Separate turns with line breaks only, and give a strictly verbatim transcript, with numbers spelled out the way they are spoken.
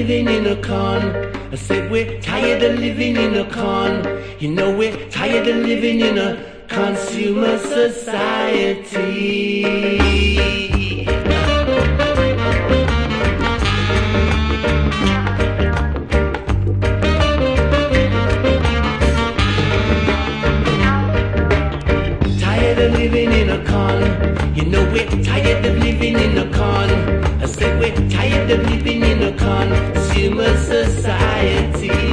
living in a con. I said we're tired of living in a con. You know we're tired of living in a consumer society. Tired of living in a con. You know we're tired of living in a con. I said we're tired of living in a consumer society.